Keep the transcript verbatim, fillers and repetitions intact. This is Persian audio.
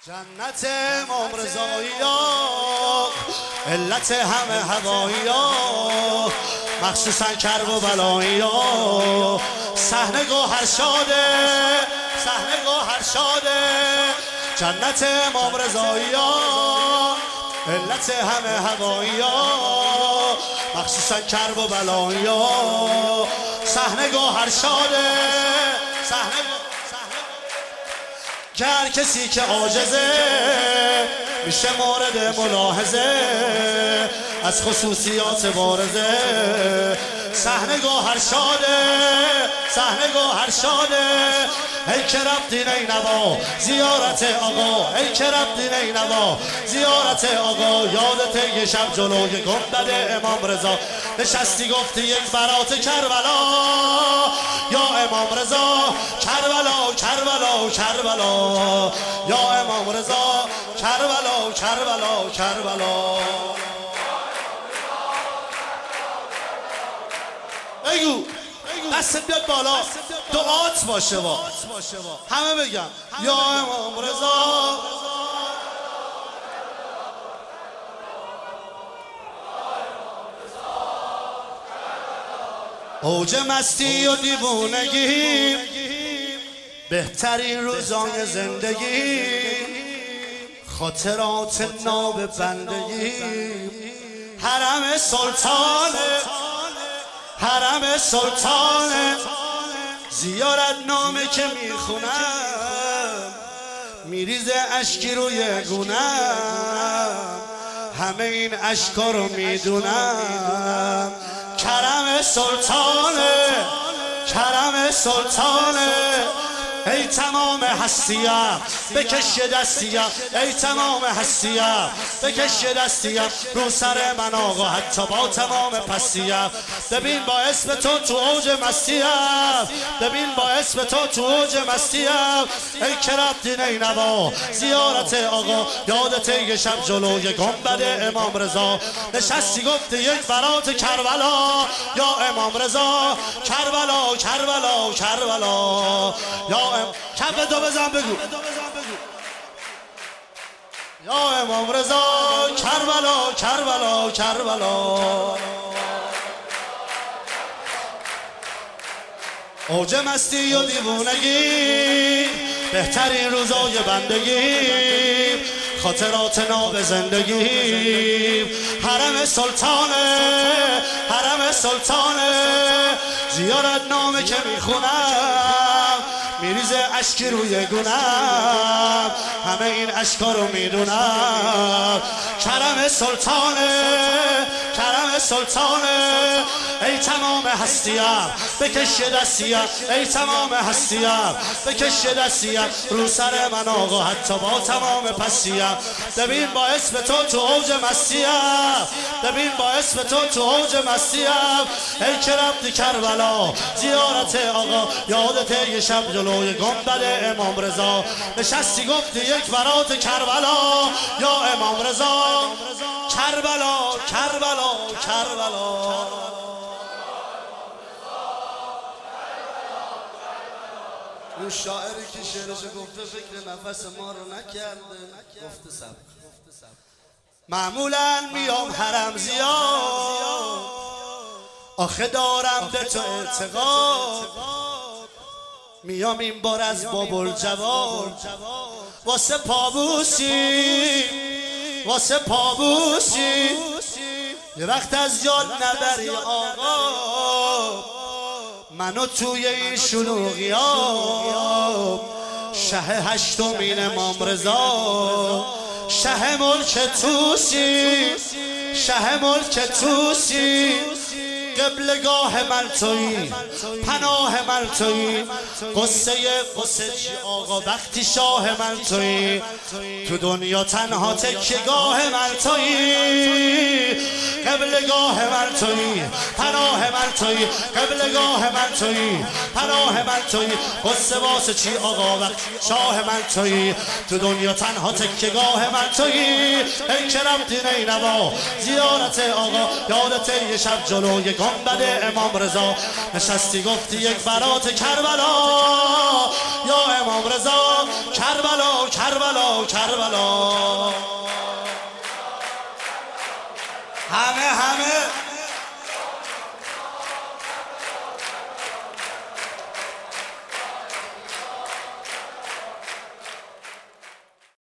جنت امام رضایی علت همه هوایی مخصوصا کرب و بلایی صحنه گوهر شاده صحنه گوهر شاده جنت امام رضایی علت همه هوایی مخصوصا کرب و بلایی صحنه گوهر شاده صحنه که هر کسی که عاجزه میشه مورد ملاحظه از خصوصیات بارزه صحنه گوهر شاده صحنه گوهر شاده ای که رفتین ای نوا زیارت آقا ای که رفتین ای نوا زیارت آقا یادت یه شب جلوی گنبد امام رضا نشستی گفتی یک برات کربلا یا امام رضا کربلا کربلا کربلا یا امام رضا کربلا کربلا کربلا بگو دست بیاد بالا دعات باشه با همه بگم یا امام رضا اوج مستی و دیوونگی بهترین روزای زندگی خاطرات ناب بندگی حرم سلطانه حرم سلطانه زیارت نامه که میخونم میریزه اشکی روی گونم همه این اشکا رو میدونم کرم سلطانه کرم سلطانه ای تمام هستیم بکش دستیم ای تمام هستیم بکش دستیم رو سر من آقا حتی با تمام پستیم ببین با اسم تو تو اوج مستیم ببین با اسم تو تو اوج مستیم ای که رفتین ای نوا زیارت آقا یادت یه شب جلوی گنبد امام رضا نشستی گفتی یک برات کربلا یا امام رضا کربلا کربلا کربلا یا کف تو بزن بگو یا امام رضا کربلا کربلا کربلا اوج مستی و دیوونگی بهترین روزای بندگی خاطرات ناب زندگی حرم سلطانه حرم سلطانه زیارت نامه که میخونم میریزه اشکی روی گونم همه این اشکا رو میدونم کرم سلطانه کرم سلطانه ای تمام هستیم بکش دستیم ای تمام هستیم بکش دستیم رو سر من آقا حتی با تمام پستیم ببین با اسم تو تو اوج مستیم ببین با اسم تو تو اوج مستیم ای که رفتی کربلا زیارت آقا یادت یه شب جلوی گنبد امام رضا نشستی گفتی یک برات کربلا یا امام رضا کربلا کربلا کربلا اون شاعری که شعرشو گفته فکر نفس ما رو نکرده گفته سب معمولا میام حرم زیاد آخه دارم به تو اعتقاد میام این بار از بابل جواد واسه پابوسی واسه پابوسی یه وقت از یاد نبری آقا منو توی این شلوغیاب شه هشتمین امام رضا شه ملک توسی شه ملک توسی قبلگاه من تویی پناه من تویی قصه قصه چی آقا وقتی شاه من تویی تو دنیا تنها تکیه‌گاه من تویی قبلگاه من تویی پناه من تویی قبلگاه من تویی پناه من تویی قصه واسه چی آقا وقتی شاه من تویی تو دنیا تنها تکیه‌گاه من تویی ای که رفتین ای نوا زیارت آقا یادت یه شب جلوی گنبد امام رضا نشستی گفتی یک برات کربلا یا امام رضا کربلا کربلا کربلا همه همه